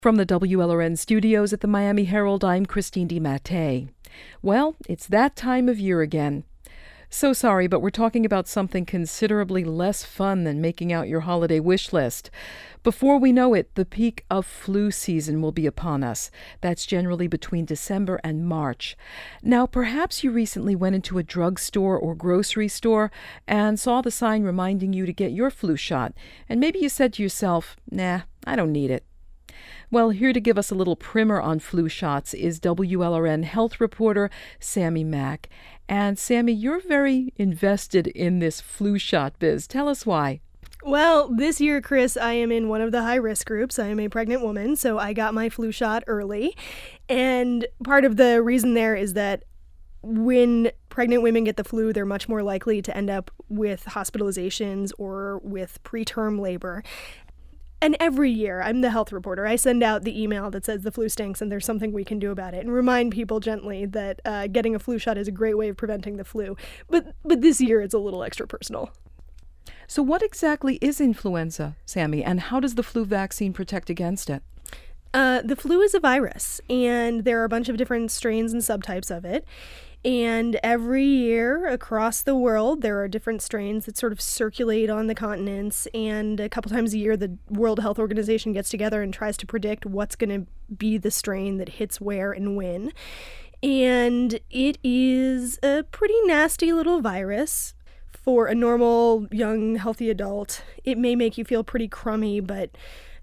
From the WLRN studios at the Miami Herald, I'm Christine DiMattei. Well, it's that time of year again. So sorry, but we're talking about something considerably less fun than making out your holiday wish list. Before we know it, the peak of flu season will be upon us. That's generally between December and March. Now, perhaps you recently went into a drugstore or grocery store and saw the sign reminding you to get your flu shot. And maybe you said to yourself, nah, I don't need it. Well, here to give us a little primer on flu shots is WLRN health reporter Sammy Mack. And Sammy, you're very invested in this flu shot biz. Tell us why. Well, this year, Chris, I am in one of the high-risk groups. I am a pregnant woman, so I got my flu shot early. And part of the reason there is that when pregnant women get the flu, they're much more likely to end up with hospitalizations or with preterm labor. And every year, I'm the health reporter, I send out the email that says the flu stinks and there's something we can do about it, and remind people gently that getting a flu shot is a great way of preventing the flu. But this year, it's a little extra personal. So what exactly is influenza, Sammy, and how does the flu vaccine protect against it? The flu is a virus, and there are a bunch of different strains and subtypes of it. And every year across the world, there are different strains that sort of circulate on the continents. And a couple times a year, the World Health Organization gets together and tries to predict what's going to be the strain that hits where and when. And it is a pretty nasty little virus. For a normal, young, healthy adult, it may make you feel pretty crummy, but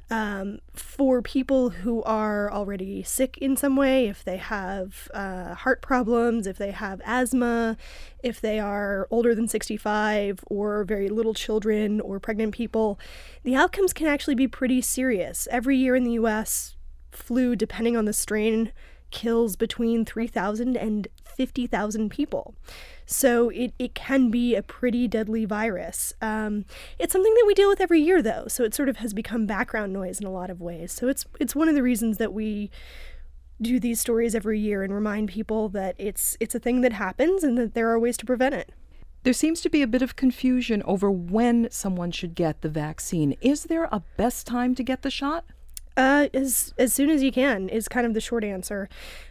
for people who are already sick in some way, if they have heart problems, if they have asthma, if they are older than 65 or very little children or pregnant people, the outcomes can actually be pretty serious. Every year in the U.S., flu, depending on the strain, kills between 3,000 and 50,000 people. So it can be a pretty deadly virus. It's something that we deal with every year, though, so it sort of has become background noise in a lot of ways. So it's one of the reasons that we do these stories every year and remind people that it's a thing that happens and that there are ways to prevent it. There seems to be a bit of confusion over when someone should get the vaccine. Is there a best time to get the shot? As soon as you can is kind of the short answer.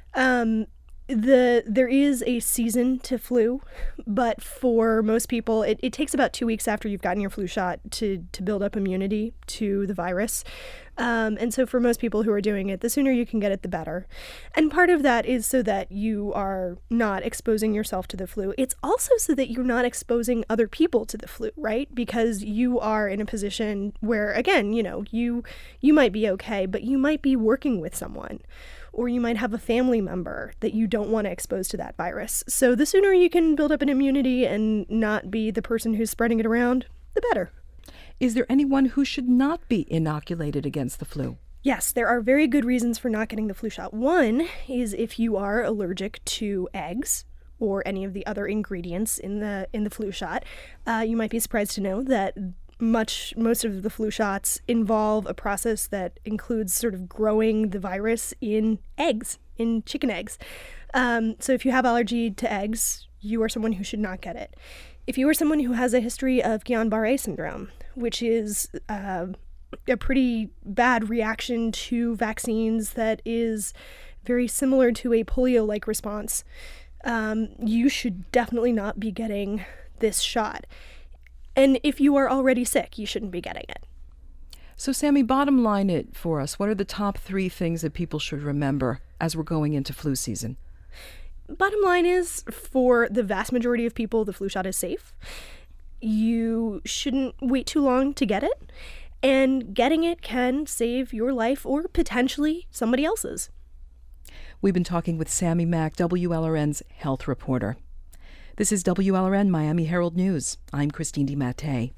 There is a season to flu, but for most people, it takes about 2 weeks after you've gotten your flu shot to build up immunity to the virus. And so for most people who are doing it, the sooner you can get it, the better. And part of that is so that you are not exposing yourself to the flu. It's also so that you're not exposing other people to the flu, right? Because you are in a position where, again, you might be okay, but you might be working with someone, or you might have a family member that you don't want to expose to that virus. So the sooner you can build up an immunity and not be the person who's spreading it around, the better. Is there anyone who should not be inoculated against the flu? Yes, there are very good reasons for not getting the flu shot. One is if you are allergic to eggs or any of the other ingredients in the flu shot. You might be surprised to know that most of the flu shots involve a process that includes sort of growing the virus in eggs, in chicken eggs. So if you have allergy to eggs, you are someone who should not get it. If you are someone who has a history of Guillain-Barré syndrome, which is a pretty bad reaction to vaccines that is very similar to a polio-like response, you should definitely not be getting this shot. And if you are already sick, you shouldn't be getting it. So, Sammy, bottom line it for us. What are the top 3 things that people should remember as we're going into flu season? Bottom line is, for the vast majority of people, the flu shot is safe. You shouldn't wait too long to get it. And getting it can save your life or potentially somebody else's. We've been talking with Sammy Mack, WLRN's health reporter. This is WLRN Miami Herald News. I'm Christine DiMattei.